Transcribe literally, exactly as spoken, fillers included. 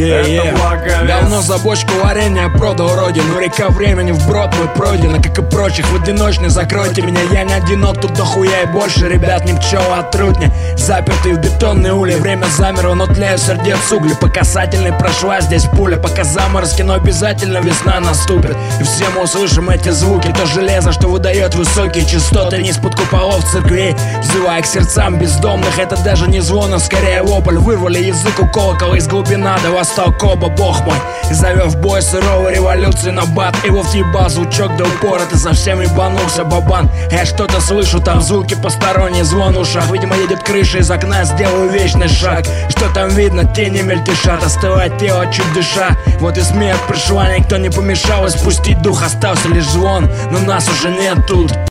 yeah, yeah. Это благовест. Давно за бочку варенья продал родину. Река времени вброд мой пройдена, как и прочих в одиночный. Закройте меня, я не одинок, тут дохуя и больше ребят, ни пчела отрутня. Запертый в бетонные ули, время замерло, но тлеют сердец угли. По касательной прошла здесь пуля, пока заморозки, но обязательно весна наступит. И все мы услышим эти звуки, то железо, что выдает высокие частоты, не из-под куполов церквей, взывая к сердцам бездомных. Это даже не звон, а скорее вопль. Вырвали язык у колокола из глубина до востока, оба бог мой. И зовет в бой суровой революции на бат. Его въебал звучок до упора, ты совсем ебанулся, бабан. Я что-то слышу, там звуки посторонние, звон в ушах. Видимо, едет крыша из окна, сделаю вечный шаг. Что там видно, тени мельтешат, остывает тело, чуть дыша. Вот и смерть пришла, никто не помешал, и спустить дух остался лишь звон, но нас уже нет тут.